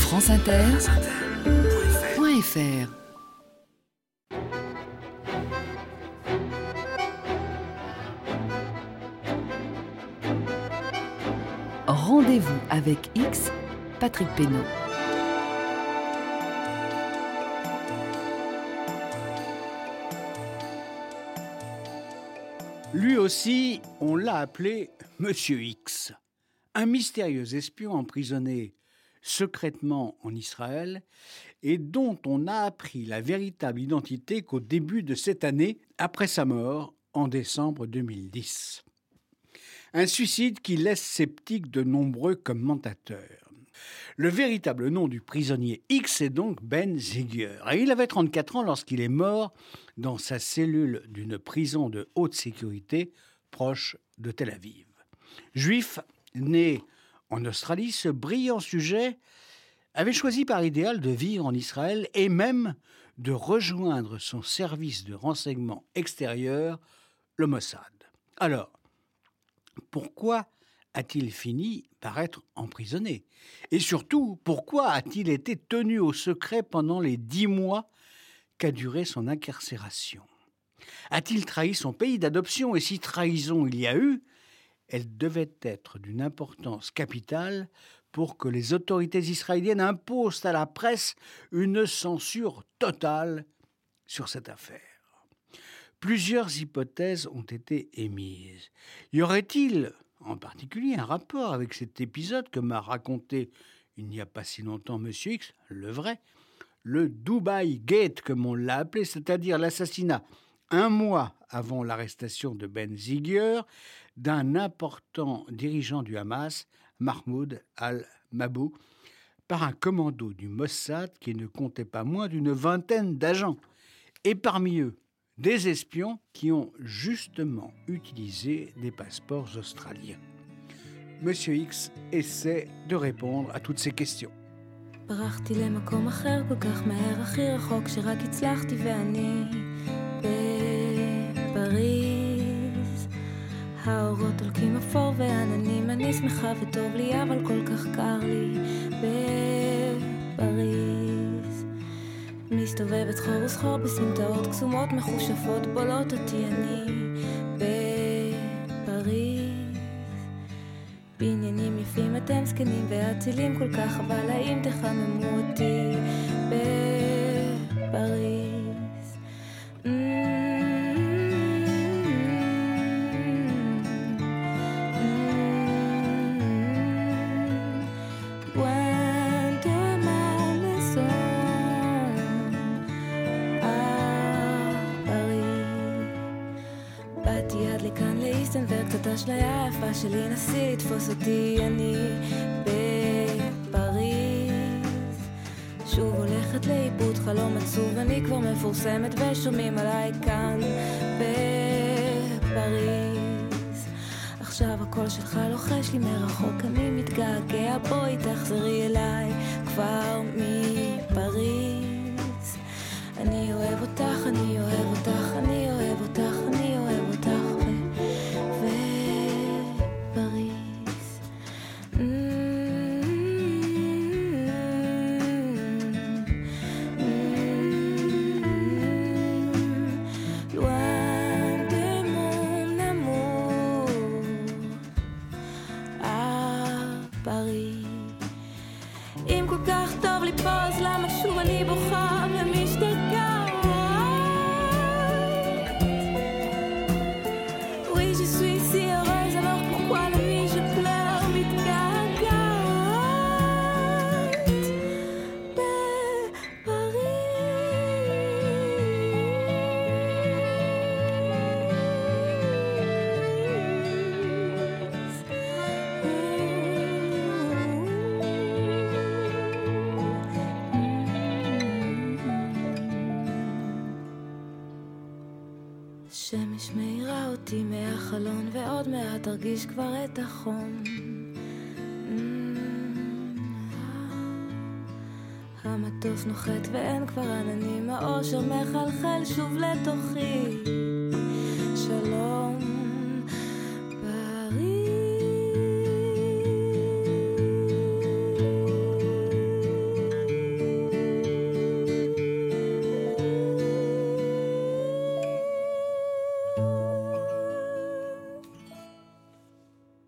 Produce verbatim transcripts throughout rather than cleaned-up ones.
France Inter point F R. Rendez-vous avec X, Patrick Pénaud. Lui aussi, on l'a appelé Monsieur X, un mystérieux espion emprisonné secrètement en Israël et dont on a appris la véritable identité qu'au début de cette année, après sa mort en décembre deux mille dix. Un suicide qui laisse sceptiques de nombreux commentateurs. Le véritable nom du prisonnier X est donc Ben Ziger. Et il avait trente-quatre ans lorsqu'il est mort dans sa cellule d'une prison de haute sécurité proche de Tel Aviv. Juif, né en Australie, ce brillant sujet avait choisi par idéal de vivre en Israël et même de rejoindre son service de renseignement extérieur, le Mossad. Alors, pourquoi a-t-il fini par être emprisonné ? Et surtout, pourquoi a-t-il été tenu au secret pendant les dix mois qu'a duré son incarcération ? A-t-il trahi son pays d'adoption ? Et si trahison il y a eu, elle devait être d'une importance capitale pour que les autorités israéliennes imposent à la presse une censure totale sur cette affaire. Plusieurs hypothèses ont été émises. Y aurait-il en particulier un rapport avec cet épisode que m'a raconté il n'y a pas si longtemps Monsieur X, le vrai, le Dubai Gate comme on l'a appelé, c'est-à-dire l'assassinat un mois avant l'arrestation de Ben Ziger d'un important dirigeant du Hamas, Mahmoud al-Mabou, par un commando du Mossad qui ne comptait pas moins d'une vingtaine d'agents. Et parmi eux, des espions qui ont justement utilisé des passeports australiens. Monsieur X essaie de répondre à toutes ces questions. ברחתי למקום אחר כל כך מהר, הכי רחוק שרק הצלחתי ואני בפריז. האורות הולכים אפור ועננים, אני שמחה וטוב לי אבל כל כך קר לי בפריז. מסתובבת חור וסחור בסמטאות קסומות מחושפות בולות אותי אני בפריז. בעניינים יפים אתם זקנים ואצילים כל כך, אבל האם תחממו אותי בפריז? וקצת אשליה היפה שלי, נסי תפוס אותי, אני בפריז. שוב הולכת לאיבוד חלום עצוב, אני כבר מפורסמת ושומעים עליי כאן בפריז. עכשיו הקול שלך לוחש לי מרחוק, אני מתגעגע, בואי תחזרי אליי כבר מפריז. אני אוהב אותך, אני אוהב אותך, אני אוהב אותך, אני אוהב אותך שמש מאירה אותי מהחלון ועוד מעט תרגיש כבר את החום. המטוס נוחת ואין כבר עננים, האושר מחלחל שוב לתוכי. שלום פריז.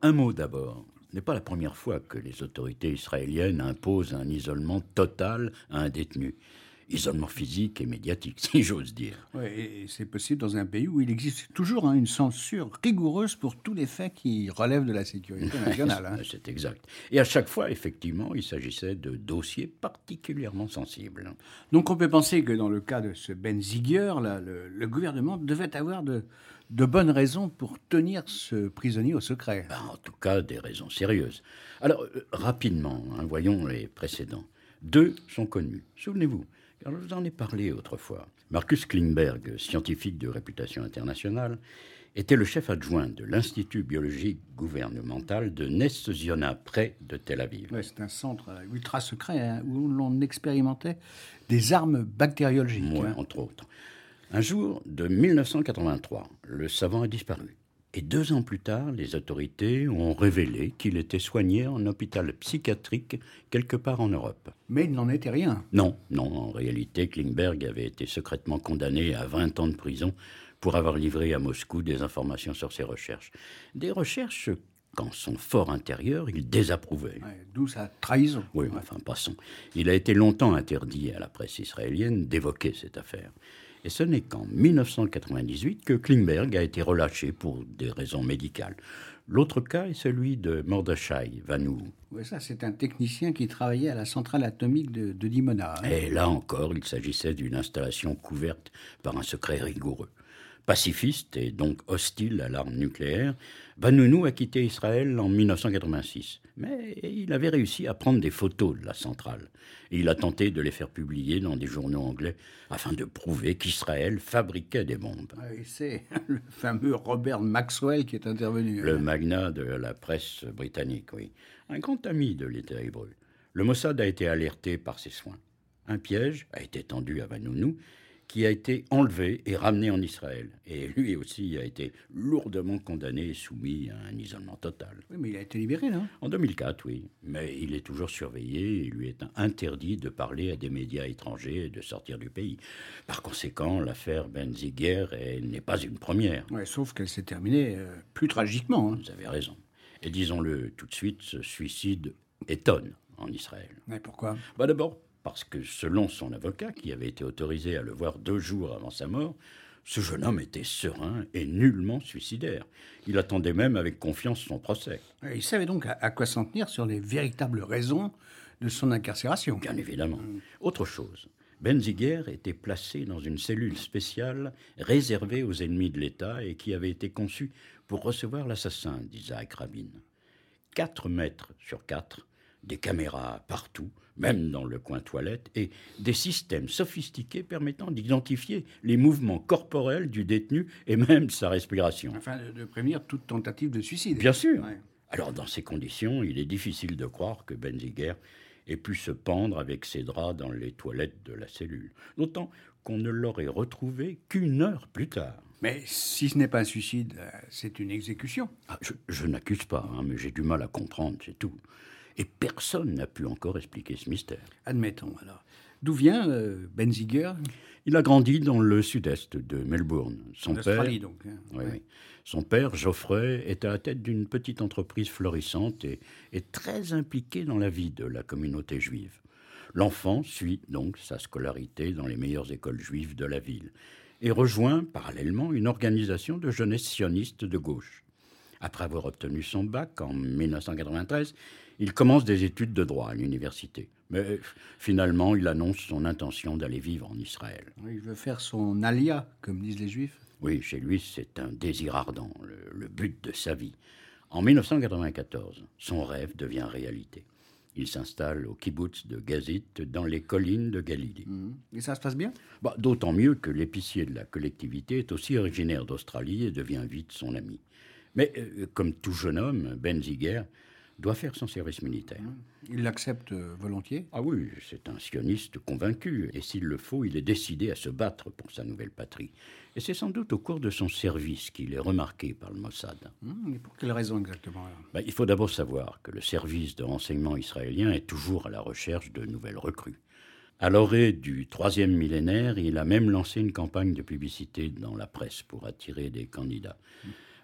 Un mot d'abord. Ce n'est pas la première fois que les autorités israéliennes imposent un isolement total à un détenu. Isolement physique et médiatique, si j'ose dire. Oui, et c'est possible dans un pays où il existe toujours hein, une censure rigoureuse pour tous les faits qui relèvent de la sécurité nationale. Hein. C'est exact. Et à chaque fois, effectivement, il s'agissait de dossiers particulièrement sensibles. Donc on peut penser que dans le cas de ce Ben Ziger, là, le, le gouvernement devait avoir de, de bonnes raisons pour tenir ce prisonnier au secret. Ben, en tout cas, des raisons sérieuses. Alors, euh, rapidement, hein, voyons les précédents. Deux sont connus. Souvenez-vous. Car je vous en ai parlé autrefois. Marcus Klingberg, scientifique de réputation internationale, était le chef adjoint de l'Institut biologique gouvernemental de Ness Ziona, près de Tel Aviv. Ouais, c'est un centre ultra secret hein, où l'on expérimentait des armes bactériologiques. Ouais, hein. entre autres. Un jour de mille neuf cent quatre-vingt-trois, le savant a disparu. Et deux ans plus tard, les autorités ont révélé qu'il était soigné en hôpital psychiatrique quelque part en Europe. Mais il n'en était rien. Non, non, en réalité, Klingberg avait été secrètement condamné à vingt ans de prison pour avoir livré à Moscou des informations sur ses recherches. Des recherches qu'en son fort intérieur, il désapprouvait. Ouais, d'où sa trahison. Oui, ouais. Enfin, passons. Il a été longtemps interdit à la presse israélienne d'évoquer cette affaire. Et ce n'est qu'en mille neuf cent quatre-vingt-dix-huit que Klingberg a été relâché pour des raisons médicales. L'autre cas est celui de Mordechai Vanunu. Oui, ça, c'est un technicien qui travaillait à la centrale atomique de, de Dimona. Hein. Et là encore, il s'agissait d'une installation couverte par un secret rigoureux. Pacifiste et donc hostile à l'arme nucléaire, Vanunu a quitté Israël en mille neuf cent quatre-vingt-six. Mais il avait réussi à prendre des photos de la centrale. Et il a tenté de les faire publier dans des journaux anglais afin de prouver qu'Israël fabriquait des bombes. Oui, c'est le fameux Robert Maxwell qui est intervenu. Le magnat de la presse britannique, oui. Un grand ami de l'État hébreu. Le Mossad a été alerté par ses soins. Un piège a été tendu à Vanunu, qui a été enlevé et ramené en Israël. Et lui aussi a été lourdement condamné et soumis à un isolement total. Oui, mais il a été libéré, non ? En deux mille quatre, oui. Mais il est toujours surveillé et il lui est interdit de parler à des médias étrangers et de sortir du pays. Par conséquent, l'affaire Ben Ziger n'est pas une première. Ouais, sauf qu'elle s'est terminée euh, plus tragiquement. Hein. Vous avez raison. Et disons-le tout de suite, ce suicide étonne en Israël. Mais pourquoi ? Bah d'abord, parce que selon son avocat, qui avait été autorisé à le voir deux jours avant sa mort, ce jeune homme était serein et nullement suicidaire. Il attendait même avec confiance son procès. Il savait donc à, à quoi s'en tenir sur les véritables raisons de son incarcération. Bien évidemment. Mmh. Autre chose, Ben Ziger était placé dans une cellule spéciale réservée aux ennemis de l'État et qui avait été conçue pour recevoir l'assassin d'Isaac Rabin. Quatre mètres sur quatre, des caméras partout, même dans le coin toilette, et des systèmes sophistiqués permettant d'identifier les mouvements corporels du détenu et même sa respiration. Afin de, de prévenir toute tentative de suicide. Bien sûr. Ouais. Alors, dans ces conditions, il est difficile de croire que Ben Ziger ait pu se pendre avec ses draps dans les toilettes de la cellule. D'autant qu'on ne l'aurait retrouvé qu'une heure plus tard. Mais si ce n'est pas un suicide, c'est une exécution. Ah, je, je n'accuse pas, hein, mais j'ai du mal à comprendre, c'est tout. Et personne n'a pu encore expliquer ce mystère. Admettons, alors. D'où vient euh, Ben Ziger ? Il a grandi dans le sud-est de Melbourne. Son en Australie, père, donc. Hein. Oui, ouais. oui. Son père, Geoffrey, est à la tête d'une petite entreprise florissante et est très impliqué dans la vie de la communauté juive. L'enfant suit donc sa scolarité dans les meilleures écoles juives de la ville et rejoint parallèlement une organisation de jeunesse sioniste de gauche. Après avoir obtenu son bac en mille neuf cent quatre-vingt-treize, il commence des études de droit à l'université. Mais finalement, il annonce son intention d'aller vivre en Israël. Il veut faire son alia, comme disent les Juifs. Oui, chez lui, c'est un désir ardent, le, le but de sa vie. En mille neuf cent quatre-vingt-quatorze, son rêve devient réalité. Il s'installe au kibbutz de Gazit, dans les collines de Galilée. Mmh. Et ça se passe bien ? Bah, d'autant mieux que l'épicier de la collectivité est aussi originaire d'Australie et devient vite son ami. Mais euh, comme tout jeune homme, Ben Ziger doit faire son service militaire. Il l'accepte volontiers ? Ah oui, c'est un sioniste convaincu, et s'il le faut, il est décidé à se battre pour sa nouvelle patrie. Et c'est sans doute au cours de son service qu'il est remarqué par le Mossad. Mmh, et pour quelle raison exactement alors ? Ben, il faut d'abord savoir que le service de renseignement israélien est toujours à la recherche de nouvelles recrues. À l'orée du troisième millénaire, il a même lancé une campagne de publicité dans la presse pour attirer des candidats. Mmh.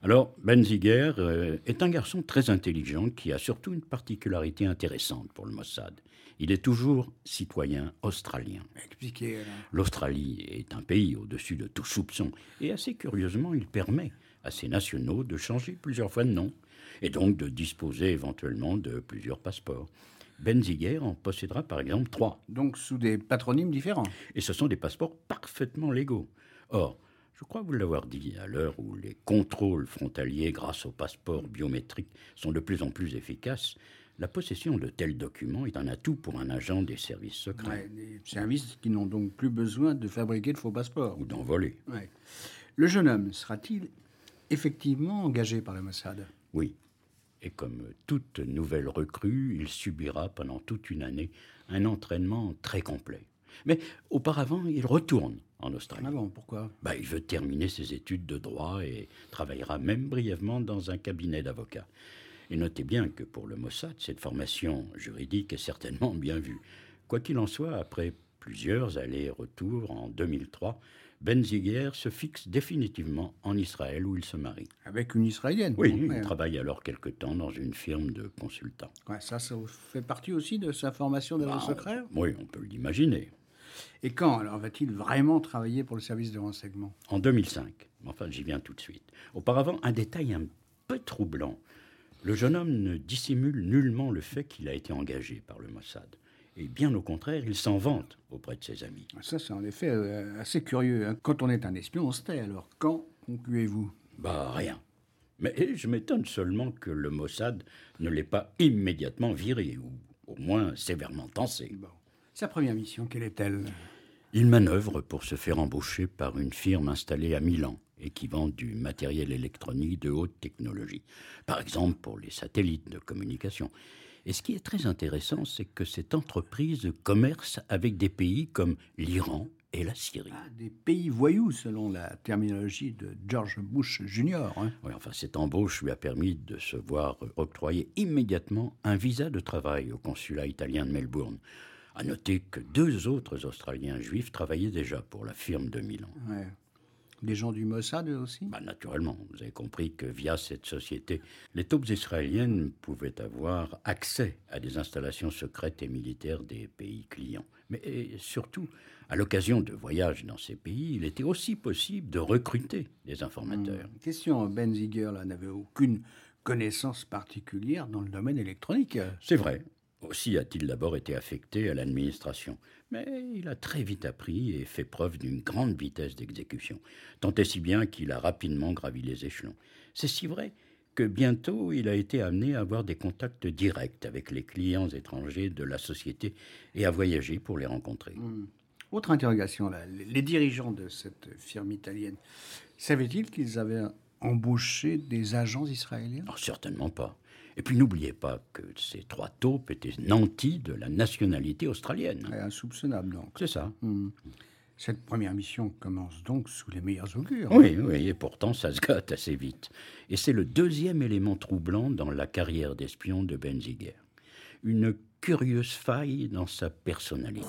Alors, Ben Ziger euh, est un garçon très intelligent qui a surtout une particularité intéressante pour le Mossad. Il est toujours citoyen australien. Expliquez. Alors. L'Australie est un pays au-dessus de tout soupçon. Et assez curieusement, il permet à ses nationaux de changer plusieurs fois de nom. Et donc de disposer éventuellement de plusieurs passeports. Ben Ziger en possédera par exemple trois. Donc sous des patronymes différents. Et ce sont des passeports parfaitement légaux. Or, je crois vous l'avoir dit, à l'heure où les contrôles frontaliers grâce aux passeports biométriques sont de plus en plus efficaces, la possession de tels documents est un atout pour un agent des services secrets. Ouais, des services qui n'ont donc plus besoin de fabriquer de faux passeports. Ou d'en voler. Ouais. Le jeune homme sera-t-il effectivement engagé par le Mossad ? Oui. Et comme toute nouvelle recrue, il subira pendant toute une année un entraînement très complet. Mais auparavant, il retourne en Australie. Ah bon, pourquoi ? Bah, il veut terminer ses études de droit et travaillera même brièvement dans un cabinet d'avocats. Et notez bien que pour le Mossad, cette formation juridique est certainement bien vue. Quoi qu'il en soit, après plusieurs allers-retours en deux mille trois, Ben Ziger se fixe définitivement en Israël où il se marie. Avec une Israélienne ? Oui, bon, il ouais. travaille alors quelque temps dans une firme de consultants. Ouais, ça, ça fait partie aussi de sa formation d'agent Bah, secret ? Oui, on peut l'imaginer. Et quand, alors, va-t-il vraiment travailler pour le service de renseignement ? En deux mille cinq. Enfin, j'y viens tout de suite. Auparavant, un détail un peu troublant. Le jeune homme ne dissimule nullement le fait qu'il a été engagé par le Mossad. Et bien au contraire, il s'en vante auprès de ses amis. Ça, c'est en effet euh, assez curieux. Hein. Quand on est un espion, on se tait. Alors, quand concluez-vous ? Bah, rien. Mais je m'étonne seulement que le Mossad ne l'ait pas immédiatement viré, ou au moins sévèrement tensé. Bon. Sa première mission, quelle est-elle ? Il manœuvre pour se faire embaucher par une firme installée à Milan et qui vend du matériel électronique de haute technologie. Par exemple, pour les satellites de communication. Et ce qui est très intéressant, c'est que cette entreprise commerce avec des pays comme l'Iran et la Syrie. Ah, des pays voyous, selon la terminologie de George Bush junior Hein. Oui, enfin, cette embauche lui a permis de se voir octroyer immédiatement un visa de travail au consulat italien de Melbourne. À noter que deux autres Australiens juifs travaillaient déjà pour la firme de Milan. Ouais. Des gens du Mossad eux aussi ? Bah, naturellement, vous avez compris que via cette société, les taupes israéliennes pouvaient avoir accès à des installations secrètes et militaires des pays clients. Mais et surtout, à l'occasion de voyages dans ces pays, il était aussi possible de recruter des informateurs. Mmh. Question, Ben Ziger là, n'avait aucune connaissance particulière dans le domaine électronique. C'est vrai. Aussi a-t-il d'abord été affecté à l'administration. Mais il a très vite appris et fait preuve d'une grande vitesse d'exécution. Tant et si bien qu'il a rapidement gravi les échelons. C'est si vrai que bientôt il a été amené à avoir des contacts directs avec les clients étrangers de la société et à voyager pour les rencontrer. Mmh. Autre interrogation, là. Les dirigeants de cette firme italienne, savaient-ils qu'ils avaient embauché des agents israéliens ? Non, certainement pas. Et puis n'oubliez pas que ces trois taupes étaient nantis de la nationalité australienne. Ouais, insoupçonnable, donc. C'est ça. Mmh. Cette première mission commence donc sous les meilleurs augures. Oui, oui, et pourtant ça se gâte assez vite. Et c'est le deuxième élément troublant dans la carrière d'espion de Ben Ziger. Une curieuse faille dans sa personnalité.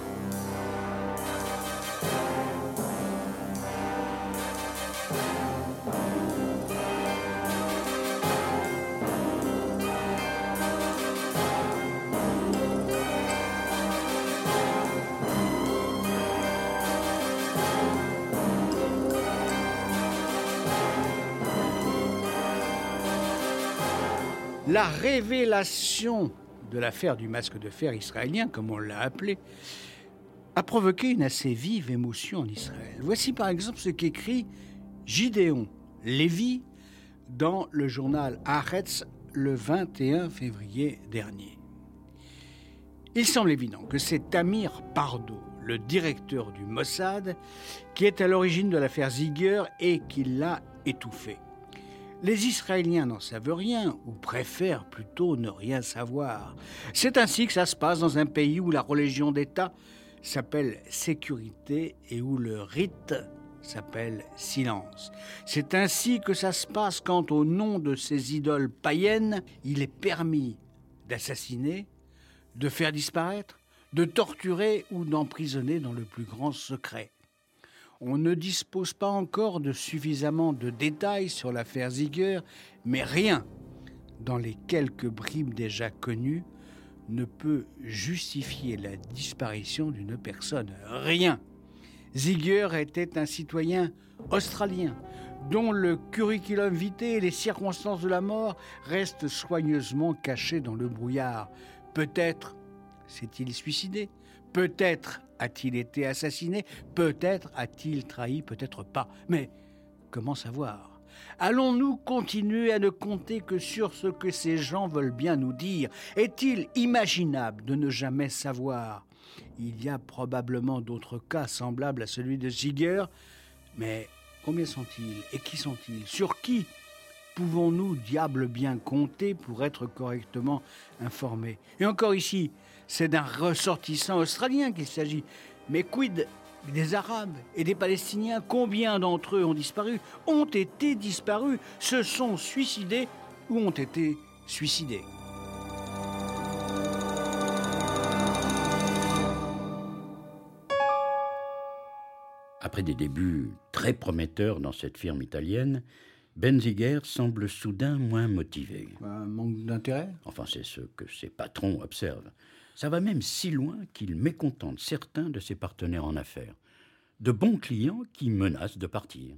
La révélation de l'affaire du masque de fer israélien, comme on l'a appelé, a provoqué une assez vive émotion en Israël. Voici par exemple ce qu'écrit Gideon Lévy dans le journal Haaretz le vingt et un février dernier. Il semble évident que c'est Amir Pardo, le directeur du Mossad, qui est à l'origine de l'affaire Ziger et qui l'a étouffé. Les Israéliens n'en savent rien, ou préfèrent plutôt ne rien savoir. C'est ainsi que ça se passe dans un pays où la religion d'État s'appelle sécurité et où le rite s'appelle silence. C'est ainsi que ça se passe quand, au nom de ces idoles païennes, il est permis d'assassiner, de faire disparaître, de torturer ou d'emprisonner dans le plus grand secret. On ne dispose pas encore de suffisamment de détails sur l'affaire Ziegler, mais rien, dans les quelques bribes déjà connues, ne peut justifier la disparition d'une personne. Rien. Ziegler était un citoyen australien, dont le curriculum vitae et les circonstances de la mort restent soigneusement cachés dans le brouillard. Peut-être s'est-il suicidé, peut-être a-t-il été assassiné, peut-être a-t-il trahi, peut-être pas. Mais comment savoir ? Allons-nous continuer à ne compter que sur ce que ces gens veulent bien nous dire ? Est-il imaginable de ne jamais savoir ? Il y a probablement d'autres cas semblables à celui de Ziegler, mais combien sont-ils et qui sont-ils ? Sur qui pouvons-nous, diable bien, compter pour être correctement informés ? Et encore ici, c'est d'un ressortissant australien qu'il s'agit. Mais quid des Arabes et des Palestiniens ? Combien d'entre eux ont disparu, ont été disparus, se sont suicidés ou ont été suicidés ? Après des débuts très prometteurs dans cette firme italienne, Ben Ziegler semble soudain moins motivé. Un manque d'intérêt ? Enfin, c'est ce que ses patrons observent. Ça va même si loin qu'il mécontente certains de ses partenaires en affaires. De bons clients qui menacent de partir.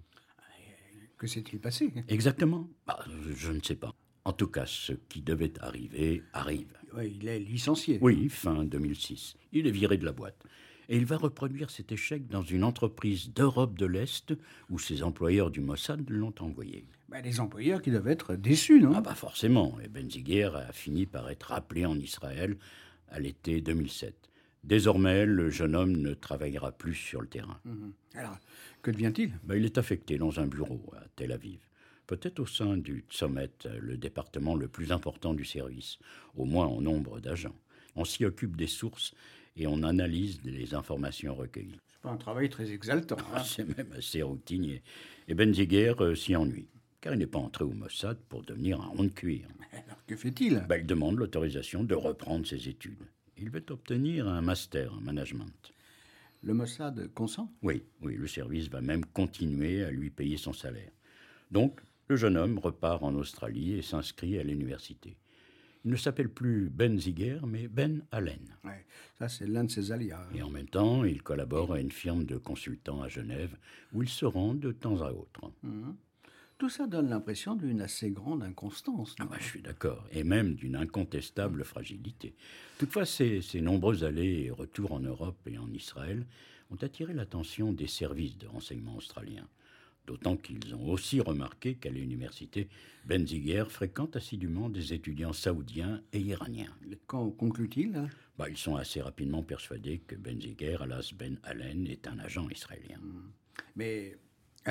Que s'est-il passé ? Exactement. Bah, je ne sais pas. En tout cas, ce qui devait arriver arrive. Oui, il est licencié. Oui, fin deux mille six. Il est viré de la boîte. Et il va reproduire cet échec dans une entreprise d'Europe de l'Est où ses employeurs du Mossad l'ont envoyé. Bah, les employeurs qui doivent être déçus, non ? Ah bah forcément. Et Ben Ziegler a fini par être rappelé en Israël à l'été deux mille sept. Désormais, le jeune homme ne travaillera plus sur le terrain. Mmh. Alors, que devient-il ? bah, Il est affecté dans un bureau à Tel Aviv. Peut-être au sein du Tzomet, le département le plus important du service, au moins en nombre d'agents. On s'y occupe des sources et on analyse les informations recueillies. C'est pas un travail très exaltant. Hein ? C'est même assez routinier. Et Ben Ziegler euh, s'y ennuie, car il n'est pas entré au Mossad pour devenir un rond de cuir. Alors, que fait-il ? Ben, il demande l'autorisation de reprendre ses études. Il veut obtenir un master en management. Le Mossad consent ? Oui, oui, le service va même continuer à lui payer son salaire. Donc, le jeune homme repart en Australie et s'inscrit à l'université. Il ne s'appelle plus Ben Ziegler, mais Ben Allen. Ouais, ça, c'est l'un de ses alias. Et en même temps, il collabore à une firme de consultants à Genève, où il se rend de temps à autre. Mmh. Tout ça donne l'impression d'une assez grande inconstance. Ah bah, je suis d'accord, et même d'une incontestable fragilité. Toutefois, ces, ces nombreux allers et retours en Europe et en Israël ont attiré l'attention des services de renseignement australiens. D'autant qu'ils ont aussi remarqué qu'à l'université, Ben Ziegler fréquente assidûment des étudiants saoudiens et iraniens. Qu'en conclut-il hein bah, Ils sont assez rapidement persuadés que Ben Ziegler, alias Ben Allen, est un agent israélien. Mmh. Mais agissent-ils ?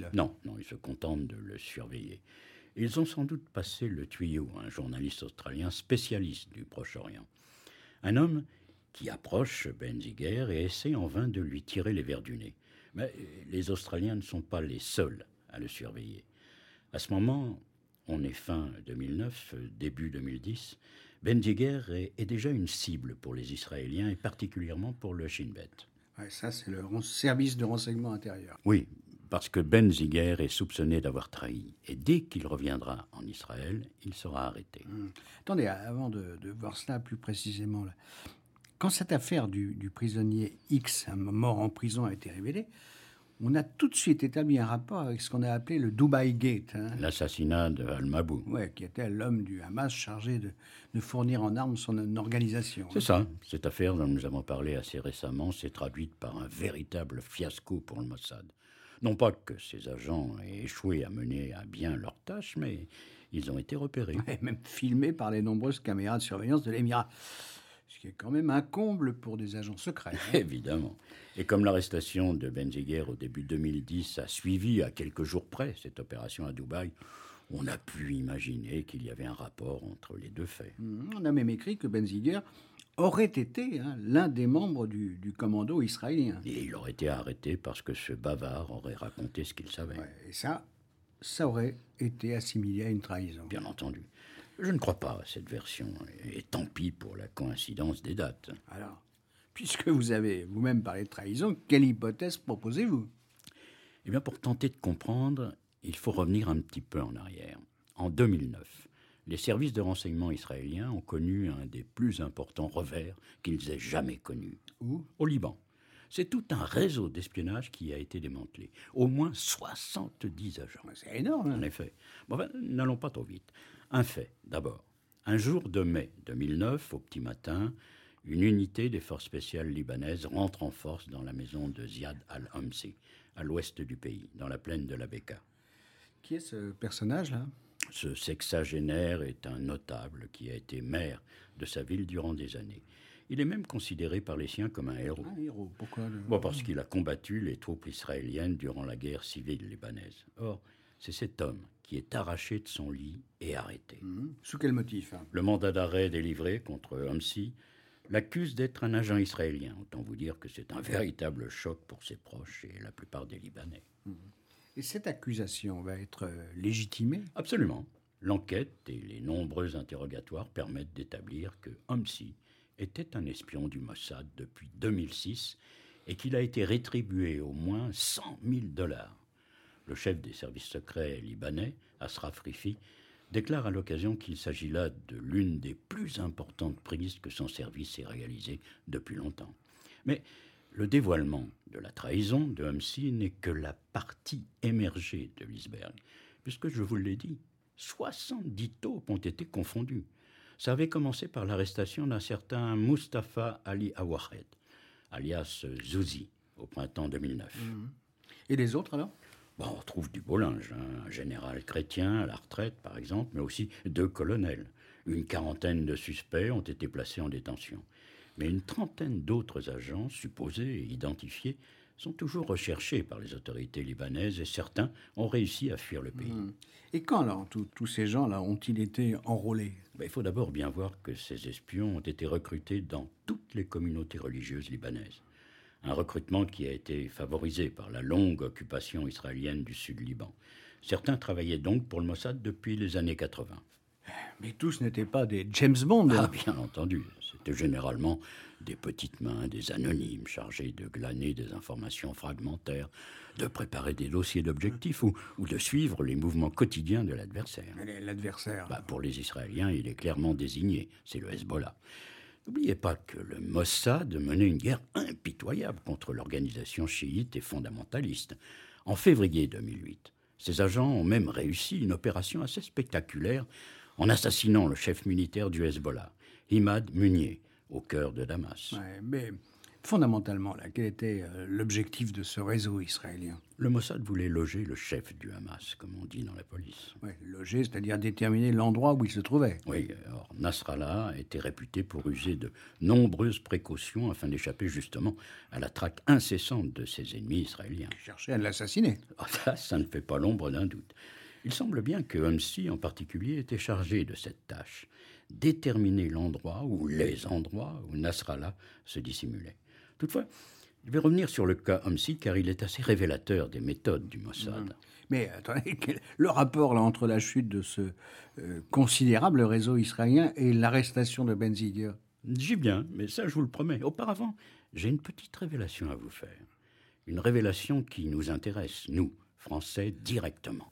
Non, non, ils se contentent de le surveiller. Ils ont sans doute passé le tuyau à un journaliste australien spécialiste du Proche-Orient. Un homme qui approche Ben Ziegler et essaie en vain de lui tirer les vers du nez. Mais les Australiens ne sont pas les seuls à le surveiller. À ce moment, on est fin deux mille neuf, début deux mille dix, Ben Ziegler est, est déjà une cible pour les Israéliens et particulièrement pour le Shin Bet. Ouais, ça, c'est le service de renseignement intérieur. Oui, parce que Ben Ziegler est soupçonné d'avoir trahi. Et dès qu'il reviendra en Israël, il sera arrêté. Hum. Attendez, avant de, de voir cela plus précisément, là. Quand cette affaire du, du prisonnier X, mort en prison, a été révélée, on a tout de suite établi un rapport avec ce qu'on a appelé le Dubai Gate. Hein. L'assassinat de Al-Mabou. Oui, qui était l'homme du Hamas chargé de, de fournir en armes son organisation. C'est ça. Cette affaire dont nous avons parlé assez récemment s'est traduite par un véritable fiasco pour le Mossad. Non pas que ces agents aient échoué à mener à bien leurs tâches, mais ils ont été repérés. Et même filmés par les nombreuses caméras de surveillance de l'Émirat. Ce qui est quand même un comble pour des agents secrets. Hein. Évidemment. Et comme l'arrestation de Ben Ziegler au début deux mille dix a suivi à quelques jours près cette opération à Dubaï, on a pu imaginer qu'il y avait un rapport entre les deux faits. Mmh, on a même écrit que Ben Ziegler aurait été hein, l'un des membres du, du commando israélien. Et il aurait été arrêté parce que ce bavard aurait raconté ce qu'il savait. Ouais, et ça, ça aurait été assimilé à une trahison. Bien entendu. Je ne crois pas à cette version, et tant pis pour la coïncidence des dates. Alors, puisque vous avez vous-même parlé de trahison, quelle hypothèse proposez-vous ? Eh bien, pour tenter de comprendre, il faut revenir un petit peu en arrière. En deux mille neuf, les services de renseignement israéliens ont connu un des plus importants revers qu'ils aient jamais connus. Où ? Au Liban. C'est tout un réseau d'espionnage qui a été démantelé. Au moins soixante-dix agents. C'est énorme. En effet. Bon, ben, n'allons pas trop vite. Un fait, d'abord. Un jour de mai deux mille neuf, au petit matin, une unité des forces spéciales libanaises rentre en force dans la maison de Ziad al-Hamsi, à l'ouest du pays, dans la plaine de la Beka. Qui est ce personnage-là ? Ce sexagénaire est un notable qui a été maire de sa ville durant des années. Il est même considéré par les siens comme un héros. Un héros, pourquoi le... Bon, parce qu'il a combattu les troupes israéliennes durant la guerre civile libanaise. Or, c'est cet homme qui est arraché de son lit et arrêté. Mmh. Sous quel motif hein ? Le mandat d'arrêt délivré contre Hamsi l'accuse d'être un agent israélien. Autant vous dire que c'est un véritable choc pour ses proches et la plupart des Libanais. Mmh. Et cette accusation va être euh, légitimée ? Absolument. L'enquête et les nombreux interrogatoires permettent d'établir que Hamsi était un espion du Mossad depuis deux mille six et qu'il a été rétribué au moins cent mille dollars. Le chef des services secrets libanais, Asraf Rifi, déclare à l'occasion qu'il s'agit là de l'une des plus importantes prises que son service ait réalisées depuis longtemps. Mais le dévoilement de la trahison de Hamsi n'est que la partie émergée de l'iceberg, puisque, je vous l'ai dit, soixante-dix taupes ont été confondues. Ça avait commencé par l'arrestation d'un certain Mustafa Ali Awahed, alias Zouzi, au printemps deux mille neuf. Mmh. Et les autres alors ? Bon, on retrouve du beau linge, hein. Un général chrétien à la retraite par exemple, mais aussi deux colonels. Une quarantaine de suspects ont été placés en détention. Mais une trentaine d'autres agents, supposés et identifiés, sont toujours recherchés par les autorités libanaises et certains ont réussi à fuir le pays. Mmh. Et quand alors tous, tous ces gens-là ont-ils été enrôlés ? Ben, il faut d'abord bien voir que ces espions ont été recrutés dans toutes les communautés religieuses libanaises. Un recrutement qui a été favorisé par la longue occupation israélienne du sud Liban. Certains travaillaient donc pour le Mossad depuis les années quatre-vingts. Mais tous n'étaient pas des James Bond. Ah, bien entendu. C'était généralement des petites mains, des anonymes chargés de glaner des informations fragmentaires, de préparer des dossiers d'objectifs ou, ou de suivre les mouvements quotidiens de l'adversaire. Mais l'adversaire bah, Pour les Israéliens, il est clairement désigné. C'est le Hezbollah. N'oubliez pas que le Mossad menait une guerre impitoyable contre l'organisation chiite et fondamentaliste. En février deux mille huit, ces agents ont même réussi une opération assez spectaculaire en assassinant le chef militaire du Hezbollah, Imad Munier, au cœur de Damas. Ouais, mais fondamentalement, là, quel était euh, l'objectif de ce réseau israélien ? Le Mossad voulait loger le chef du Hamas, comme on dit dans la police. Ouais, loger, c'est-à-dire déterminer l'endroit où il se trouvait. Oui, alors Nasrallah était réputé pour user de nombreuses précautions afin d'échapper justement à la traque incessante de ses ennemis israéliens. Il cherchait à l'assassiner. Ah, ça, ça ne fait pas l'ombre d'un doute. Il semble bien que Hamsi, en particulier, était chargé de cette tâche, déterminer l'endroit ou les endroits où Nasrallah se dissimulait. Toutefois, je vais revenir sur le cas Hamsi, car il est assez révélateur des méthodes du Mossad. Mmh. Mais attendez, quel, le rapport là, entre la chute de ce euh, considérable réseau israélien et l'arrestation de Benziger ? J'y viens, mais ça, je vous le promets. Auparavant, j'ai une petite révélation à vous faire. Une révélation qui nous intéresse, nous, Français, directement.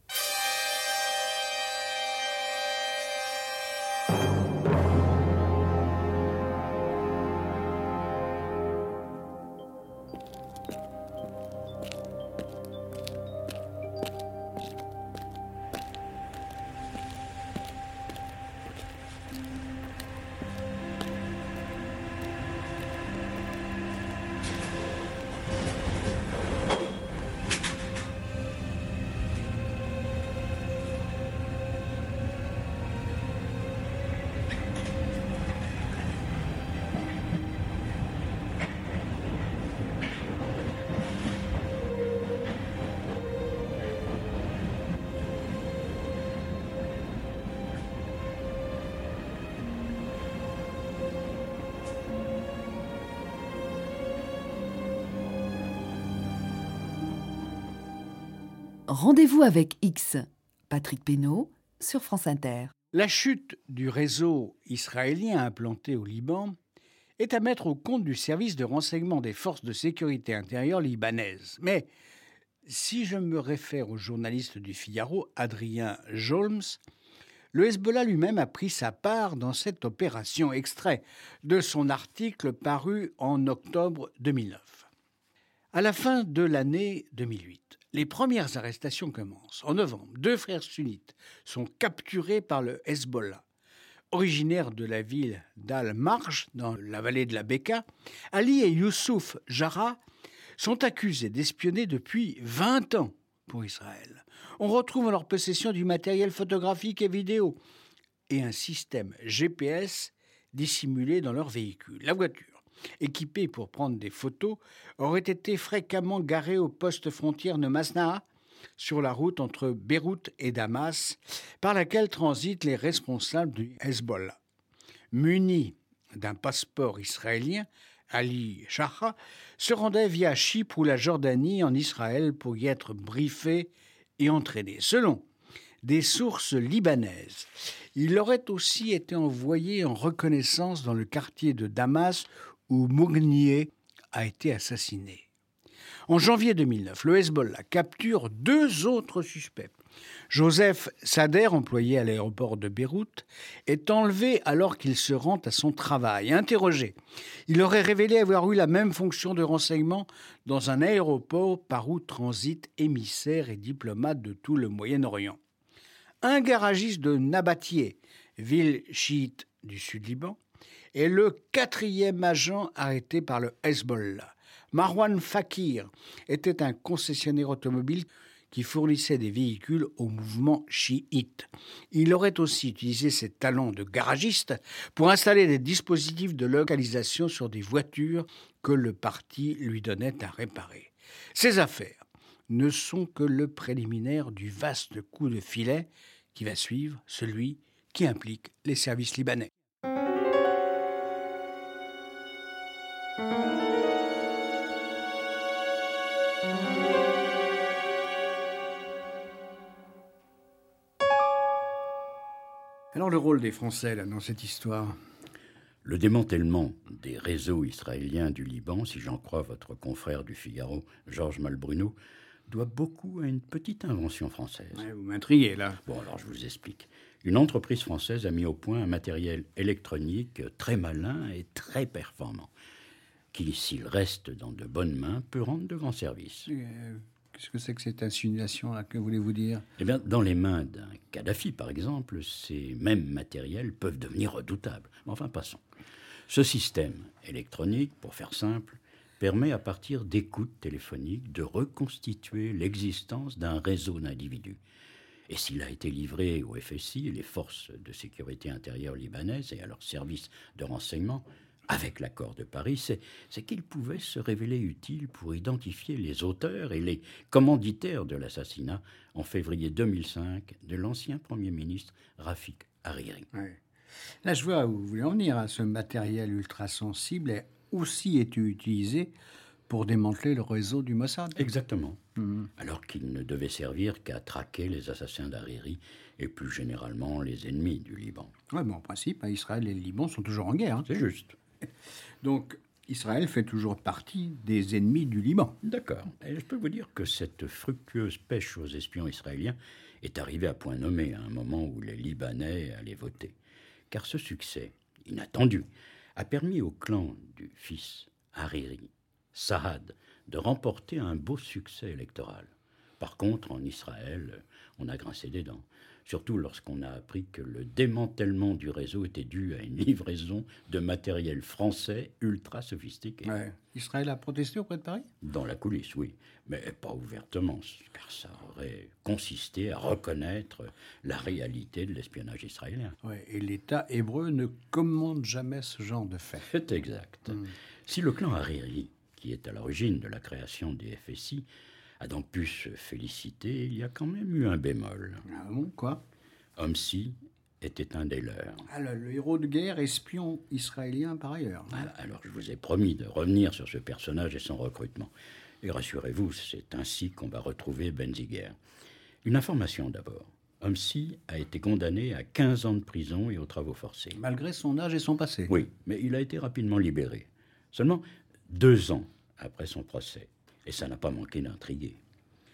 Rendez-vous avec X, Patrick Pénaud, sur France Inter. La chute du réseau israélien implanté au Liban est à mettre au compte du service de renseignement des forces de sécurité intérieure libanaises. Mais Si je me réfère au journaliste du Figaro, Adrien Jolms, le Hezbollah lui-même a pris sa part dans cette opération, extrait de son article paru en octobre deux mille neuf. À la fin de l'année deux mille huit, les premières arrestations commencent. En novembre, deux frères sunnites sont capturés par le Hezbollah. Originaires de la ville d'Al-Marj, dans la vallée de la Bekaa, Ali et Youssouf Jarrah sont accusés d'espionner depuis vingt ans pour Israël. On retrouve en leur possession du matériel photographique et vidéo et un système G P S dissimulé dans leur véhicule. La voiture, équipée pour prendre des photos, aurait été fréquemment garée au poste frontière de Masnaa, sur la route entre Beyrouth et Damas, par laquelle transitent les responsables du Hezbollah. Muni d'un passeport israélien, Ali Jarrah se rendait via Chypre ou la Jordanie en Israël pour y être briefé et entraîné. Selon des sources libanaises, il aurait aussi été envoyé en reconnaissance dans le quartier de Damas où Mougnier a été assassiné. En janvier deux mille neuf, le Hezbollah capture deux autres suspects. Joseph Sader, employé à l'aéroport de Beyrouth, est enlevé alors qu'il se rend à son travail. Interrogé, il aurait révélé avoir eu la même fonction de renseignement dans un aéroport par où transitent émissaires et diplomates de tout le Moyen-Orient. Un garagiste de Nabatieh, ville chiite du Sud-Liban, est le quatrième agent arrêté par le Hezbollah. Marwan Fakir était un concessionnaire automobile qui fournissait des véhicules au mouvement chiite. Il aurait aussi utilisé ses talents de garagiste pour installer des dispositifs de localisation sur des voitures que le parti lui donnait à réparer. Ces affaires ne sont que le préliminaire du vaste coup de filet qui va suivre, celui qui implique les services libanais. Alors le rôle des Français là, dans cette histoire? Le démantèlement des réseaux israéliens du Liban, si j'en crois votre confrère du Figaro, Georges Malbruno, doit beaucoup à une petite invention française. Ouais, vous m'intriguez là. Bon, alors je vous explique. Une entreprise française a mis au point un matériel électronique très malin et très performant, qui, s'il reste dans de bonnes mains, peut rendre de grands services. Euh, qu'est-ce que c'est que cette insinuation là? Que voulez-vous dire? Eh bien, dans les mains d'un Kadhafi, par exemple, ces mêmes matériels peuvent devenir redoutables. Mais enfin, passons. Ce système électronique, pour faire simple, permet à partir d'écoutes téléphoniques de reconstituer l'existence d'un réseau d'individus. Et s'il a été livré au F S I, les forces de sécurité intérieure libanaises et à leurs services de renseignement, avec l'accord de Paris, c'est, c'est qu'il pouvait se révéler utile pour identifier les auteurs et les commanditaires de l'assassinat en février deux mille cinq de l'ancien Premier ministre Rafik Hariri. Ouais. Là, je vois où vous voulez en venir. Hein. Ce matériel ultra-sensible a aussi été utilisé pour démanteler le réseau du Mossad. Exactement. Mmh. Alors qu'il ne devait servir qu'à traquer les assassins d'Hariri et plus généralement les ennemis du Liban. Oui, mais en principe, Israël et le Liban sont toujours en guerre. Hein. C'est juste. Donc, Israël fait toujours partie des ennemis du Liban. D'accord. Et je peux vous dire que cette fructueuse pêche aux espions israéliens est arrivée à point nommé à un moment où les Libanais allaient voter. Car ce succès, inattendu, a permis au clan du fils Hariri, Saad, de remporter un beau succès électoral. Par contre, en Israël, on a grincé des dents. Surtout lorsqu'on a appris que le démantèlement du réseau était dû à une livraison de matériel français ultra sophistiqué. Ouais. Israël a protesté auprès de Paris? Dans la coulisse, oui, mais pas ouvertement, car ça aurait consisté à reconnaître la réalité de l'espionnage israélien. Ouais, et l'État hébreu ne commande jamais ce genre de fait. C'est exact. Mmh. Si le clan Hariri, qui est à l'origine de la création des F S I, a donc pu se féliciter, il y a quand même eu un bémol. Ah bon, quoi? Homsi était un des leurs. Ah, le, le héros de guerre, espion israélien par ailleurs. Voilà, alors je vous ai promis de revenir sur ce personnage et son recrutement. Et rassurez-vous, c'est ainsi qu'on va retrouver Benziger. Une information d'abord. Homsi a été condamné à quinze ans de prison et aux travaux forcés. Malgré son âge et son passé. Oui, mais il a été rapidement libéré. Seulement deux ans après son procès. Et ça n'a pas manqué d'intriguer.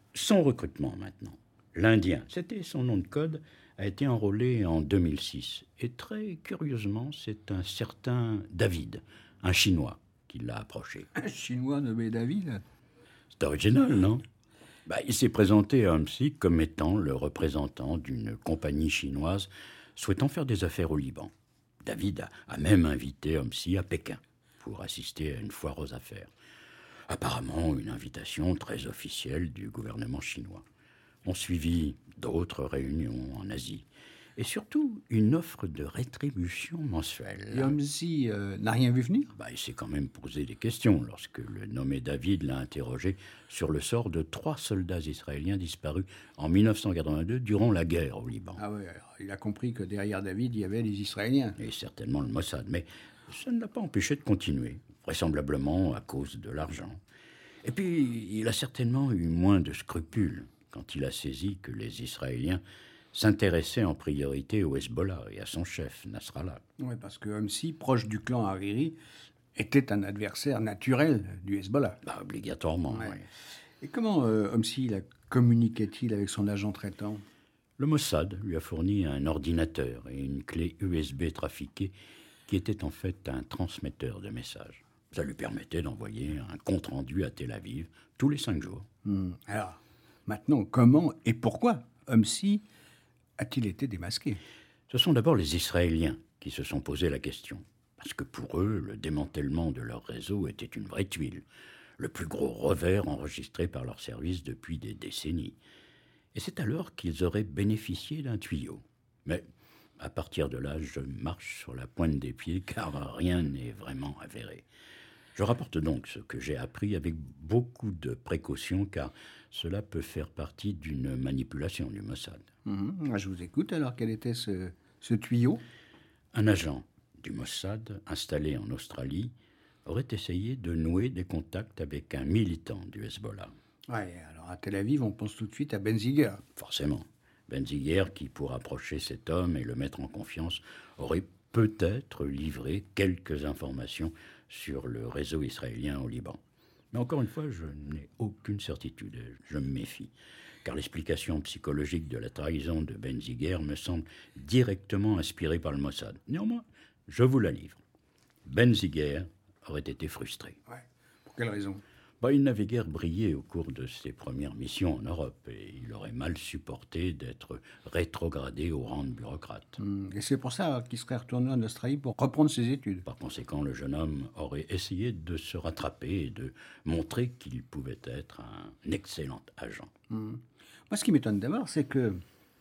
Son recrutement maintenant. L'Indien, c'était son nom de code, a été enrôlé en deux mille six. Et très curieusement, c'est un certain David, un Chinois, qui l'a approché. Un Chinois nommé David? C'est original, non? Bah, il s'est présenté à Homsi comme étant le représentant d'une compagnie chinoise souhaitant faire des affaires au Liban. David a, a même invité Homsi à Pékin pour assister à une foire aux affaires. Apparemment, une invitation très officielle du gouvernement chinois. On suivit d'autres réunions en Asie. Et surtout, une offre de rétribution mensuelle. Et Homsi euh, n'a rien vu venir? Bah, il s'est quand même posé des questions lorsque le nommé David l'a interrogé sur le sort de trois soldats israéliens disparus en mille neuf cent quatre-vingt-deux durant la guerre au Liban. Ah oui, alors, il a compris que derrière David, il y avait les Israéliens. Et certainement le Mossad. Mais ça ne l'a pas empêché de continuer, vraisemblablement à cause de l'argent. Et puis, il a certainement eu moins de scrupules quand il a saisi que les Israéliens s'intéressait en priorité au Hezbollah et à son chef, Nasrallah. Oui, parce que Homsi, proche du clan Hariri, était un adversaire naturel du Hezbollah. Bah, obligatoirement, Ouais. oui. Et comment euh, Homsi la communiquait-il avec son agent traitant? Le Mossad lui a fourni un ordinateur et une clé U S B trafiquée qui était en fait un transmetteur de messages. Ça lui permettait d'envoyer un compte-rendu à Tel Aviv tous les cinq jours. Hmm. Alors, maintenant, comment et pourquoi Homsi a-t-il été démasqué? Ce sont d'abord les Israéliens qui se sont posé la question. Parce que pour eux, le démantèlement de leur réseau était une vraie tuile. Le plus gros revers enregistré par leur service depuis des décennies. Et c'est alors qu'ils auraient bénéficié d'un tuyau. Mais à partir de là, je marche sur la pointe des pieds car rien n'est vraiment avéré. Je rapporte donc ce que j'ai appris avec beaucoup de précaution car cela peut faire partie d'une manipulation du Mossad. Mhm. Je vous écoute. Alors, quel était ce, ce tuyau? Un agent du Mossad, installé en Australie, aurait essayé de nouer des contacts avec un militant du Hezbollah. Ouais, alors à Tel Aviv, on pense tout de suite à Benziger. Forcément. Benziger, qui pour approcher cet homme et le mettre en confiance, aurait peut-être livré quelques informations sur le réseau israélien au Liban. Mais encore une fois, je n'ai aucune certitude, je me méfie, car l'explication psychologique de la trahison de Benziger me semble directement inspirée par le Mossad. Néanmoins, je vous la livre. Benziger aurait été frustré. Ouais. Pour quelle raison? Bah, il n'avait guère brillé au cours de ses premières missions en Europe et il aurait mal supporté d'être rétrogradé au rang de bureaucrate. Hmm. Et c'est pour ça qu'il serait retourné en Australie pour reprendre ses études. Par conséquent, le jeune homme aurait essayé de se rattraper et de montrer qu'il pouvait être un excellent agent. Hmm. Moi, ce qui m'étonne d'abord, c'est que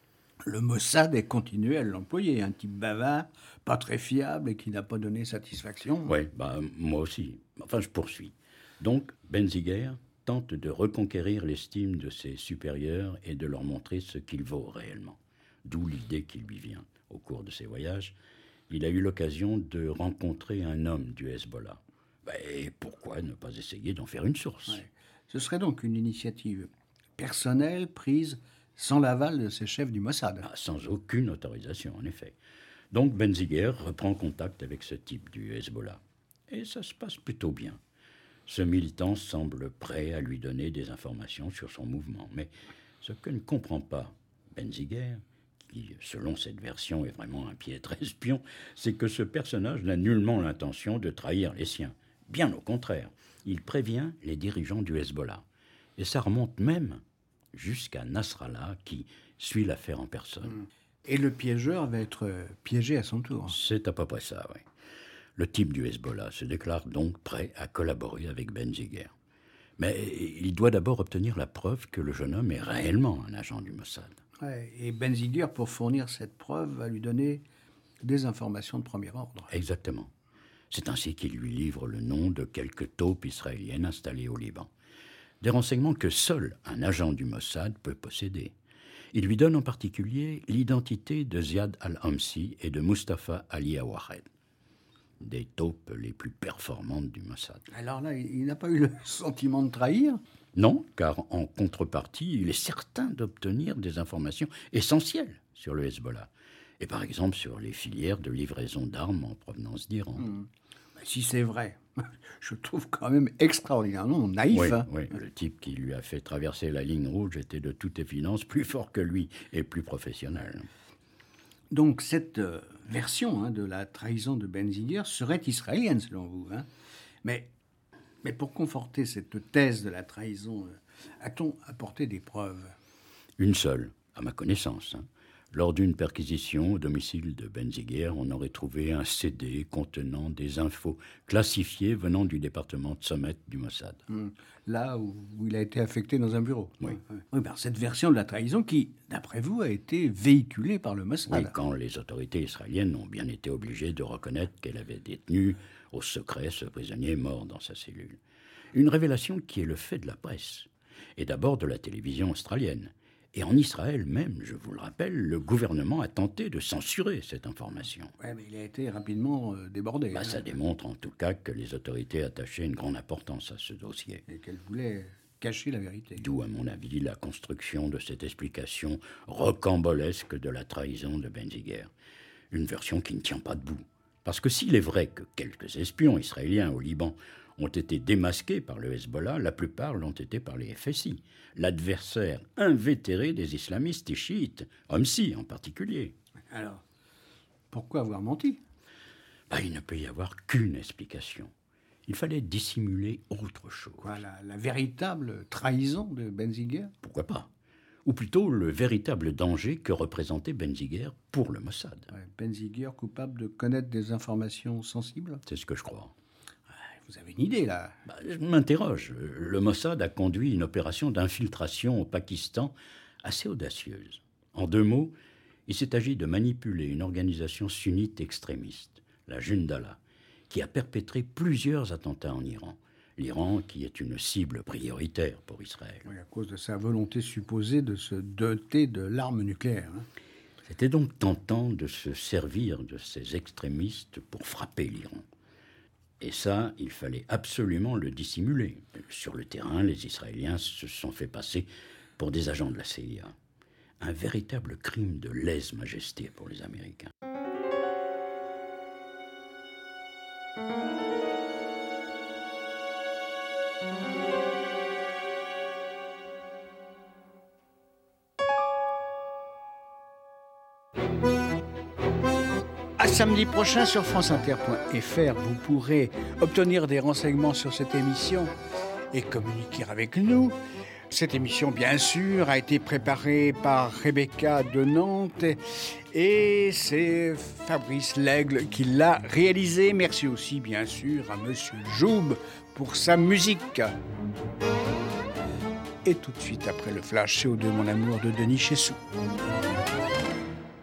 le Mossad ait continué à l'employer. Un type bavard, pas très fiable et qui n'a pas donné satisfaction. Oui, bah, moi aussi. Enfin, je poursuis. Donc, Benziger tente de reconquérir l'estime de ses supérieurs et de leur montrer ce qu'il vaut réellement. D'où l'idée qui lui vient. Au cours de ses voyages, il a eu l'occasion de rencontrer un homme du Hezbollah. Et pourquoi ne pas essayer d'en faire une source? Ouais. Ce serait donc une initiative personnelle prise sans l'aval de ses chefs du Mossad. Ah, sans aucune autorisation, en effet. Donc Benziger reprend contact avec ce type du Hezbollah. Et ça se passe plutôt bien. Ce militant semble prêt à lui donner des informations sur son mouvement. Mais ce que ne comprend pas Benziger, qui, selon cette version, est vraiment un piètre espion, c'est que ce personnage n'a nullement l'intention de trahir les siens. Bien au contraire, il prévient les dirigeants du Hezbollah. Et ça remonte même jusqu'à Nasrallah, qui suit l'affaire en personne. Et le piégeur va être piégé à son tour. C'est à peu près ça, oui. Le type du Hezbollah se déclare donc prêt à collaborer avec Benziger. Mais il doit d'abord obtenir la preuve que le jeune homme est réellement un agent du Mossad. Ouais, et Benziger, pour fournir cette preuve, va lui donner des informations de premier ordre. Exactement. C'est ainsi qu'il lui livre le nom de quelques taupes israéliennes installées au Liban. Des renseignements que seul un agent du Mossad peut posséder. Il lui donne en particulier l'identité de Ziad al-Homsi et de Mustafa Ali Awahed, des taupes les plus performantes du Mossad. Alors là, il, il n'a pas eu le sentiment de trahir? Non, car en contrepartie, il est certain d'obtenir des informations essentielles sur le Hezbollah. Et par exemple sur les filières de livraison d'armes en provenance d'Iran. Hmm. Si c'est vrai Je trouve quand même extraordinairement naïf. Oui, hein. oui, le type qui lui a fait traverser la ligne rouge était de toute évidence plus fort que lui et plus professionnel. Donc cette euh, version hein, de la trahison de Benziger serait israélienne selon vous. Hein. Mais, mais pour conforter cette thèse de la trahison, euh, a-t-on apporté des preuves? Une seule, à ma connaissance. Hein. Lors d'une perquisition au domicile de Benziger, on aurait trouvé un C D contenant des infos classifiées venant du département de Tzomet du Mossad. Hum, Là où, où il a été affecté dans un bureau. Oui. Ouais. Oui, ben, cette version de la trahison qui, d'après vous, a été véhiculée par le Mossad. Oui, quand les autorités israéliennes ont bien été obligées de reconnaître qu'elle avait détenu au secret ce prisonnier mort dans sa cellule. Une révélation qui est le fait de la presse, et d'abord de la télévision australienne. Et en Israël même, je vous le rappelle, le gouvernement a tenté de censurer cette information. Oui, mais il a été rapidement euh, débordé. Bah, hein. ça démontre en tout cas que les autorités attachaient une grande importance à ce dossier. Et qu'elle voulait cacher la vérité. D'où, à mon avis, la construction de cette explication rocambolesque de la trahison de Benziger. Une version qui ne tient pas debout. Parce que s'il est vrai que quelques espions israéliens au Liban ont été démasqués par le Hezbollah, la plupart l'ont été par les F S I, l'adversaire invétéré des islamistes et chiites, Homsi en particulier. Alors, pourquoi avoir menti? Bah, il ne peut y avoir qu'une explication. Il fallait dissimuler autre chose. Quoi, la, la véritable trahison de Benziger? Pourquoi pas? Ou plutôt le véritable danger que représentait Benziger pour le Mossad. Ouais, Benziger coupable de connaître des informations sensibles? C'est ce que je crois. Vous avez une idée, là? Bah, je m'interroge. Le Mossad a conduit une opération d'infiltration au Pakistan assez audacieuse. En deux mots, il s'est agi de manipuler une organisation sunnite extrémiste, la Jundallah, qui a perpétré plusieurs attentats en Iran. L'Iran qui est une cible prioritaire pour Israël. Oui, à cause de sa volonté supposée de se doter de l'arme nucléaire. Hein. C'était donc tentant de se servir de ces extrémistes pour frapper l'Iran. Et ça, il fallait absolument le dissimuler. Sur le terrain, les Israéliens se sont fait passer pour des agents de la C I A. Un véritable crime de lèse-majesté pour les Américains. À samedi prochain sur france inter point f r, vous pourrez obtenir des renseignements sur cette émission et communiquer avec nous. Cette émission, bien sûr, a été préparée par Rebecca de Nantes et c'est Fabrice Lègle qui l'a réalisée. Merci aussi, bien sûr, à Monsieur Joub pour sa musique. Et tout de suite après le flash C O deux, mon amour, de Denis Chessou.